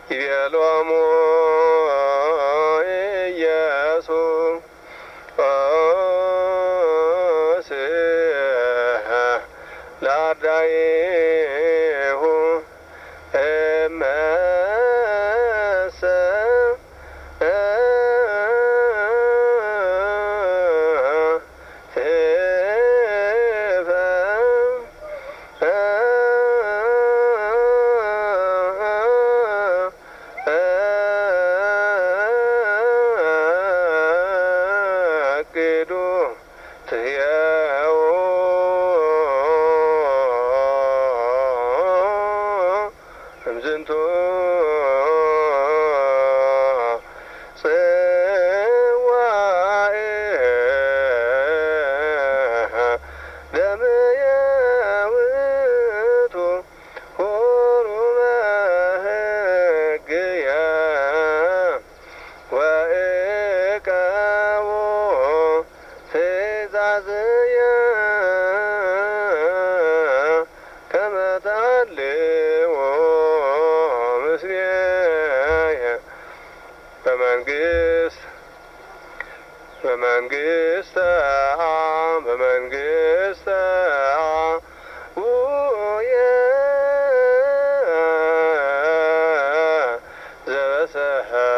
ይቤሎሙ ኢየሱስ ለአርዳኢሁ እመሰ ቅዱ ትሕየው እምዝንቱ ጽዋዕ ደምየ ውእቱ ሁሩ በሕግየ ወእቀቡ ትእዛዝየ ከመ ተሃልዎ ምስሌየ በመንግሥተ አቡየ ዘበሰማያት